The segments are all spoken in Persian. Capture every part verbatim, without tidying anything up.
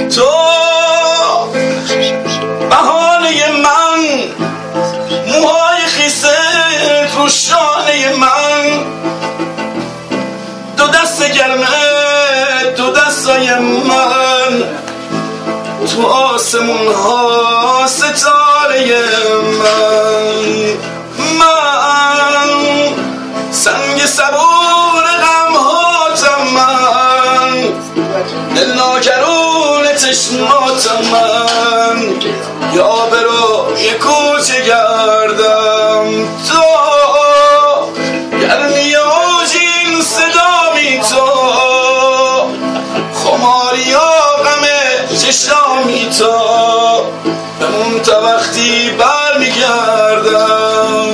تو بهانه من، موهای خیسه رو شانه من، دو دست گرمه دو دستای من، تو آسمون ها ستاره من. من سنگ صبور غم هاتم، من دل ناکرون چشماتم، من یا برو یه کوچه گردم. تو گرمی آجین صدامی، تو خماری یا غم چشامی، تو بمون تا وقتی بر میگردم.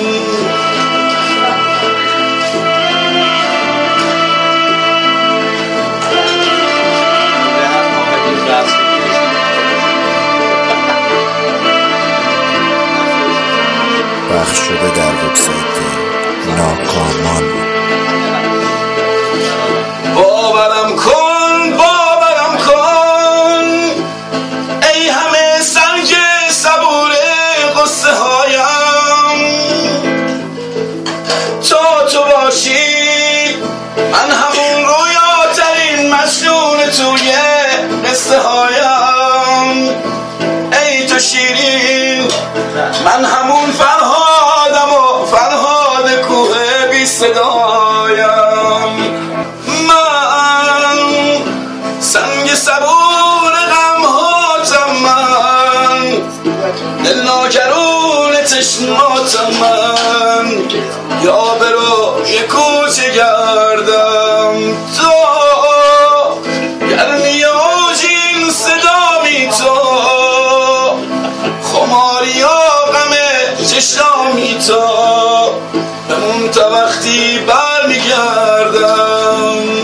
پخش شده در وبسایت ناکامان. باورم کن باورم کن ای همه سنگ صبور قصه هایم، تا تو باشی من همون رویاترین مجنون توی قصه هایم. ای تو شیرین من همون فرهادم و فرهاد کوه بی صدایم. من سنگ صبور غم هاتم، من دل ناکرون چشماتم، من یا برو یه کوچه گردم. تو گرمی آجین صدامی، تو خماری یا غم چشامی، تو بمون تا وقتی بر میگردم.